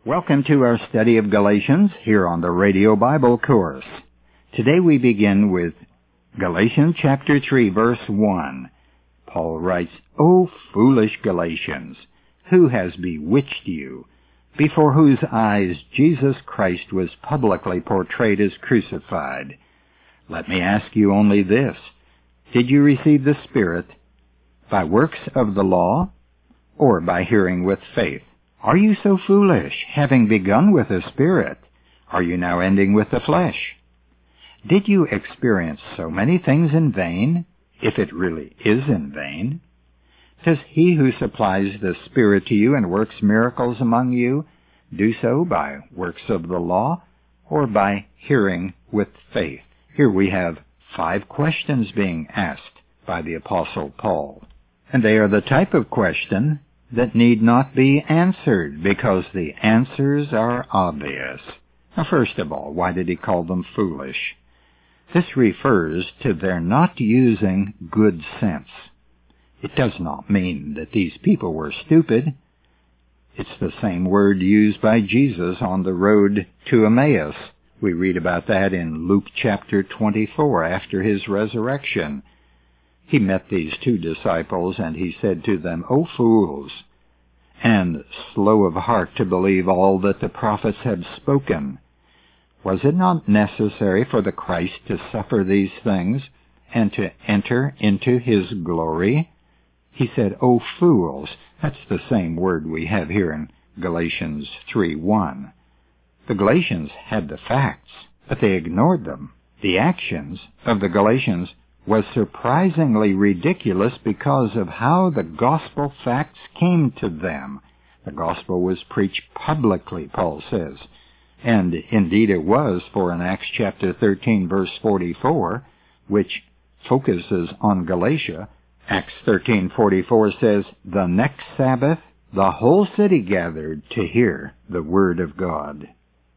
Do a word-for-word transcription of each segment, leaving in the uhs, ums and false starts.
Welcome to our study of Galatians here on the Radio Bible Course. Today we begin with Galatians chapter three, verse one. Paul writes, "O foolish Galatians, who has bewitched you, before whose eyes Jesus Christ was publicly portrayed as crucified? Let me ask you only this. Did you receive the Spirit by works of the law or by hearing with faith? Are you so foolish? Having begun with the Spirit, are you now ending with the flesh? Did you experience so many things in vain, if it really is in vain? Does he who supplies the Spirit to you and works miracles among you do so by works of the law or by hearing with faith?" Here we have five questions being asked by the Apostle Paul. And they are the type of question that need not be answered, because the answers are obvious. Now, first of all, why did he call them foolish? This refers to their not using good sense. It does not mean that these people were stupid. It's the same word used by Jesus on the road to Emmaus. We read about that in Luke chapter twenty-four, after his resurrection. He met these two disciples, and he said to them, "O fools, and slow of heart to believe all that the prophets have spoken. Was it not necessary for the Christ to suffer these things, and to enter into his glory?" He said, "O fools." That's the same word we have here in Galatians three one. The Galatians had the facts, but they ignored them. The actions of the Galatians was surprisingly ridiculous because of how the gospel facts came to them. The gospel was preached publicly, Paul says. And indeed it was, for in Acts chapter thirteen, verse forty-four, which focuses on Galatia, Acts thirteen forty-four says, "The next Sabbath the whole city gathered to hear the word of God."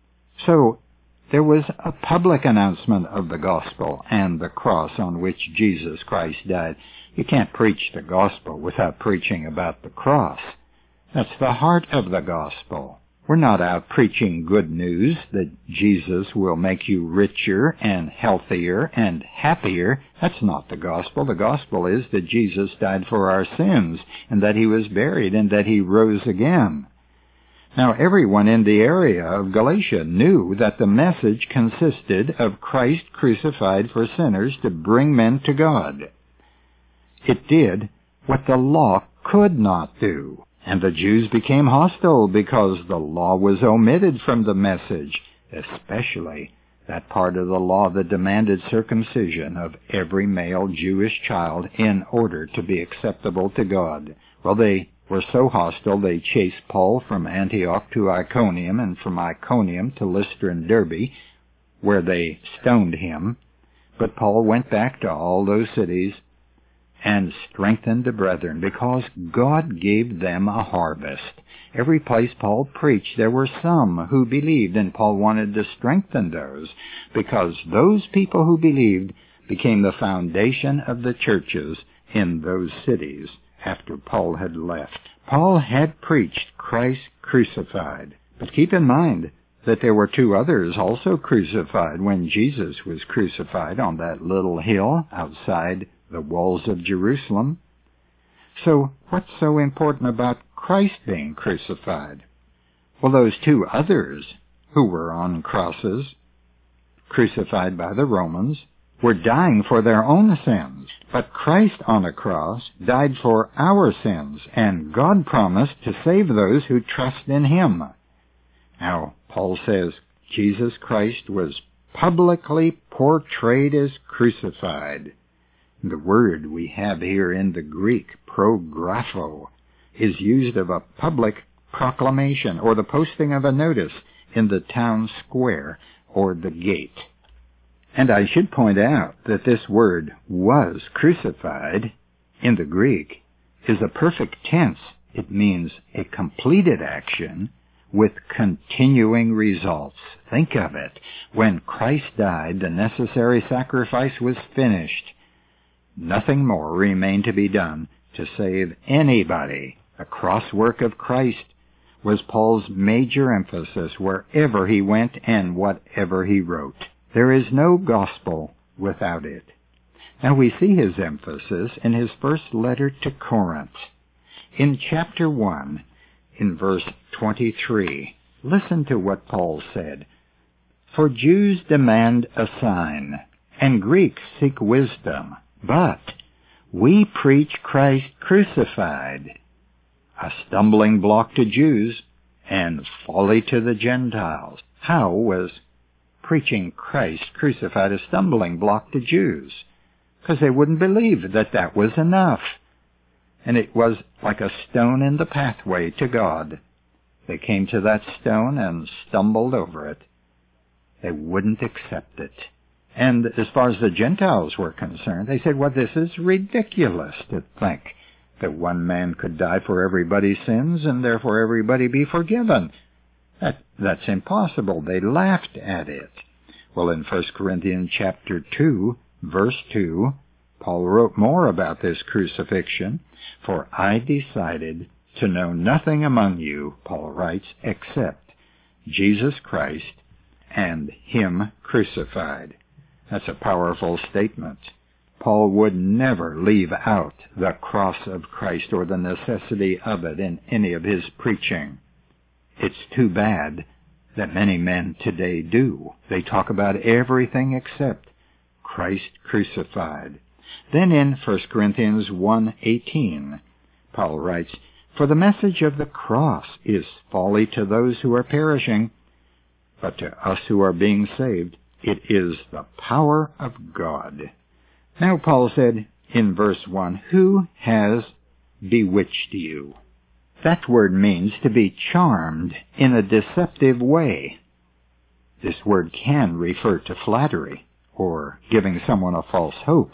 So there was a public announcement of the gospel and the cross on which Jesus Christ died. You can't preach the gospel without preaching about the cross. That's the heart of the gospel. We're not out preaching good news that Jesus will make you richer and healthier and happier. That's not the gospel. The gospel is that Jesus died for our sins, and that he was buried, and that he rose again. Now, everyone in the area of Galatia knew that the message consisted of Christ crucified for sinners to bring men to God. It did what the law could not do. And the Jews became hostile because the law was omitted from the message, especially that part of the law that demanded circumcision of every male Jewish child in order to be acceptable to God. Well, they were so hostile they chased Paul from Antioch to Iconium, and from Iconium to Lystra and Derbe, where they stoned him. But Paul went back to all those cities and strengthened the brethren, because God gave them a harvest. Every place Paul preached, there were some who believed, and Paul wanted to strengthen those, because those people who believed became the foundation of the churches in those cities after Paul had left. Paul had preached Christ crucified. But keep in mind that there were two others also crucified when Jesus was crucified on that little hill outside the walls of Jerusalem. So what's so important about Christ being crucified? Well, those two others who were on crosses, crucified by the Romans, were dying for their own sins. But Christ on a cross died for our sins, and God promised to save those who trust in him. Now, Paul says Jesus Christ was publicly portrayed as crucified. The word we have here in the Greek, prographo, is used of a public proclamation or the posting of a notice in the town square or the gate. And I should point out that this word was crucified in the Greek is a perfect tense. It means a completed action with continuing results. Think of it. When Christ died, the necessary sacrifice was finished. Nothing more remained to be done to save anybody. The cross work of Christ was Paul's major emphasis wherever he went and whatever he wrote. There is no gospel without it. Now we see his emphasis in his first letter to Corinth. In chapter one, in verse twenty-three, listen to what Paul said. For Jews demand a sign, and Greeks seek wisdom, but we preach Christ crucified, a stumbling block to Jews and folly to the Gentiles. How was preaching Christ crucified a stumbling block to Jews? Because they wouldn't believe that that was enough. And it was like a stone in the pathway to God. They came to that stone and stumbled over it. They wouldn't accept it. And as far as the Gentiles were concerned, they said, well, this is ridiculous to think that one man could die for everybody's sins and therefore everybody be forgiven. That, that's impossible. They laughed at it. Well, in First Corinthians chapter two, verse two, Paul wrote more about this crucifixion. For I decided to know nothing among you, Paul writes, except Jesus Christ and Him crucified. That's a powerful statement. Paul would never leave out the cross of Christ or the necessity of it in any of his preaching. It's too bad that many men today do. They talk about everything except Christ crucified. Then in First Corinthians one eighteen, Paul writes, For the message of the cross is folly to those who are perishing, but to us who are being saved, it is the power of God. Now Paul said in verse one, Who has bewitched you? That word means to be charmed in a deceptive way. This word can refer to flattery or giving someone a false hope.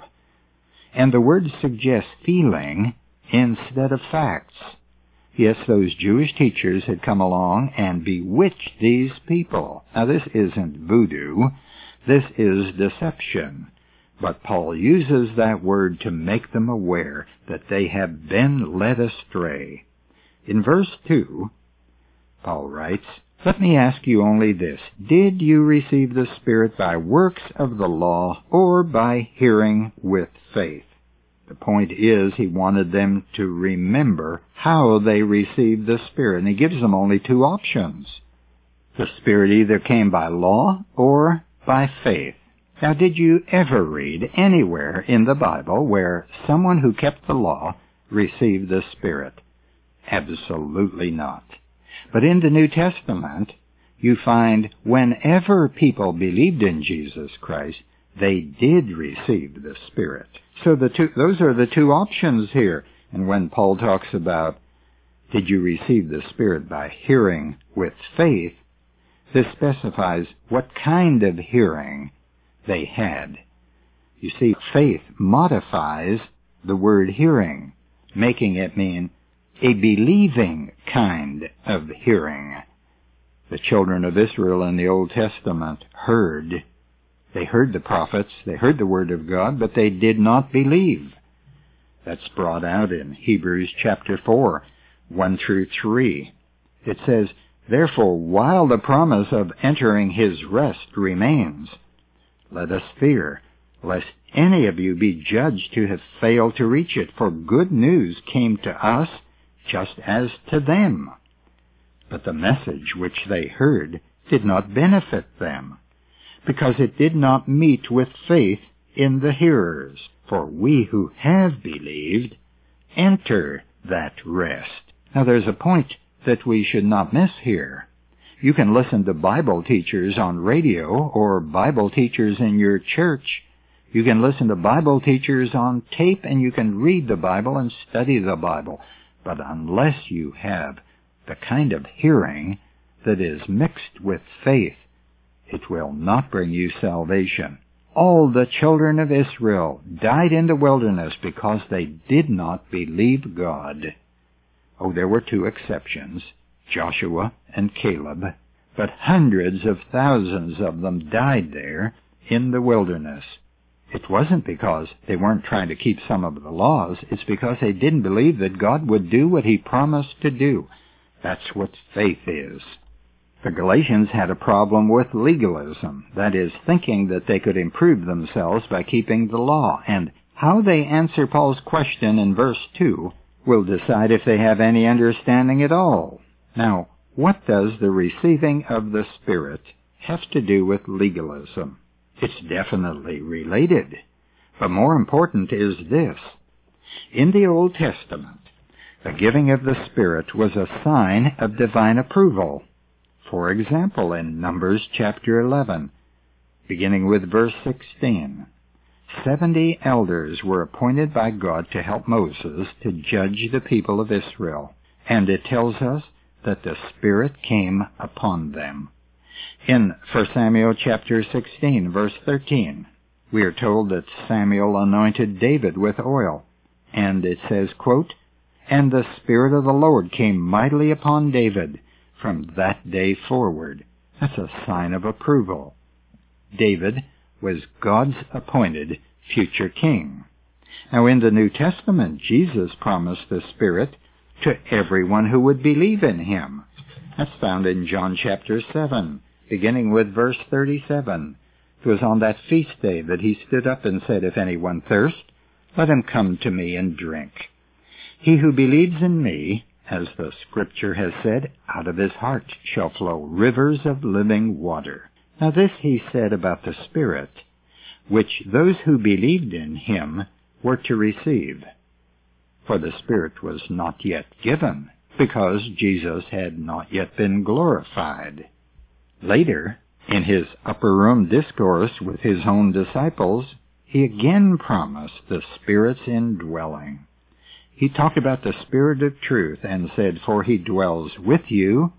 And the word suggests feeling instead of facts. Yes, those Jewish teachers had come along and bewitched these people. Now this isn't voodoo. This is deception. But Paul uses that word to make them aware that they have been led astray. In verse two, Paul writes, Let me ask you only this. Did you receive the Spirit by works of the law or by hearing with faith? The point is, he wanted them to remember how they received the Spirit, and he gives them only two options. The Spirit either came by law or by faith. Now, did you ever read anywhere in the Bible where someone who kept the law received the Spirit? Absolutely not. But in the New Testament, you find whenever people believed in Jesus Christ, they did receive the Spirit. So the two, those are the two options here. And when Paul talks about, did you receive the Spirit by hearing with faith, this specifies what kind of hearing they had. You see, faith modifies the word hearing, making it mean a believing kind of hearing. The children of Israel in the Old Testament heard. They heard the prophets, they heard the Word of God, but they did not believe. That's brought out in Hebrews chapter four, one through three. It says, Therefore, while the promise of entering his rest remains, let us fear, lest any of you be judged to have failed to reach it, for good news came to us just as to them. But the message which they heard did not benefit them, because it did not meet with faith in the hearers. For we who have believed enter that rest. Now there's a point that we should not miss here. You can listen to Bible teachers on radio or Bible teachers in your church. You can listen to Bible teachers on tape, and you can read the Bible and study the Bible. But unless you have the kind of hearing that is mixed with faith, it will not bring you salvation. All the children of Israel died in the wilderness because they did not believe God. Oh, there were two exceptions, Joshua and Caleb, but hundreds of thousands of them died there in the wilderness. It wasn't because they weren't trying to keep some of the laws. It's because they didn't believe that God would do what He promised to do. That's what faith is. The Galatians had a problem with legalism, that is, thinking that they could improve themselves by keeping the law, and how they answer Paul's question in verse two will decide if they have any understanding at all. Now, what does the receiving of the Spirit have to do with legalism? It's definitely related. But more important is this. In the Old Testament, the giving of the Spirit was a sign of divine approval. For example, in Numbers chapter eleven, beginning with verse sixteen, seventy elders were appointed by God to help Moses to judge the people of Israel, and it tells us that the Spirit came upon them. In First Samuel chapter sixteen, verse thirteen, we are told that Samuel anointed David with oil, and it says, quote, "And the Spirit of the Lord came mightily upon David from that day forward." That's a sign of approval. David was God's appointed future king. Now in the New Testament, Jesus promised the Spirit to everyone who would believe in him. That's found in John chapter seven, beginning with verse thirty-seven. It was on that feast day that he stood up and said, "If anyone thirst, let him come to me and drink. He who believes in me, as the Scripture has said, out of his heart shall flow rivers of living water." Now this he said about the Spirit, which those who believed in him were to receive. For the Spirit was not yet given, because Jesus had not yet been glorified. Later, in his upper room discourse with his own disciples, he again promised the Spirit's indwelling. He talked about the Spirit of truth and said, "For he dwells with you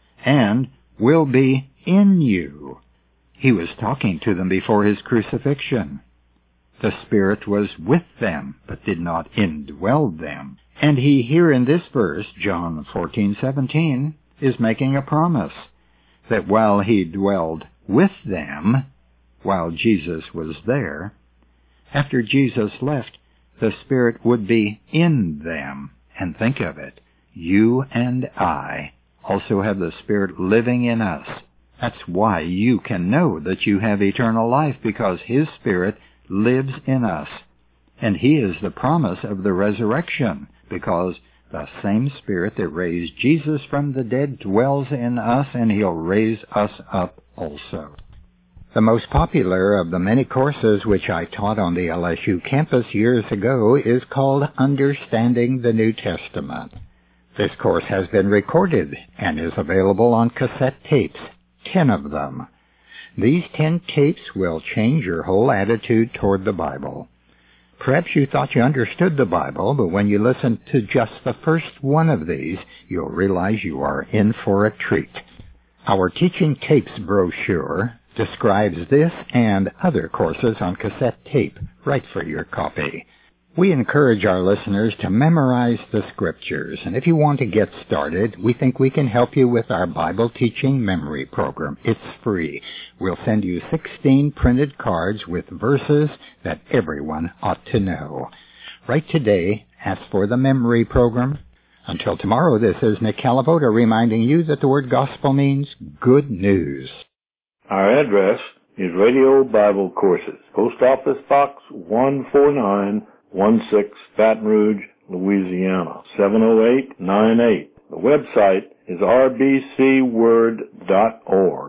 and will be in you." He was talking to them before his crucifixion. The Spirit was with them, but did not indwell them. And he here in this verse, John fourteen seventeen, is making a promise that while he dwelled with them, while Jesus was there, after Jesus left, the Spirit would be in them. And think of it, you and I also have the Spirit living in us. That's why you can know that you have eternal life, because his Spirit lives in us. And he is the promise of the resurrection, because the same Spirit that raised Jesus from the dead dwells in us, and he'll raise us up also. The most popular of the many courses which I taught on the L S U campus years ago is called Understanding the New Testament. This course has been recorded and is available on cassette tapes, ten of them. These ten tapes will change your whole attitude toward the Bible. Perhaps you thought you understood the Bible, but when you listen to just the first one of these, you'll realize you are in for a treat. Our Teaching Tapes brochure describes this and other courses on cassette tape, right for your copy. We encourage our listeners to memorize the Scriptures, and if you want to get started, we think we can help you with our Bible Teaching Memory Program. It's free. We'll send you sixteen printed cards with verses that everyone ought to know. Write today, ask for the Memory Program. Until tomorrow, this is Nick Calavoda reminding you that the word gospel means good news. Our address is Radio Bible Courses, Post Office Box one four nine one six, Baton Rouge, Louisiana, seven oh eight nine eight. The website is r b c word dot org.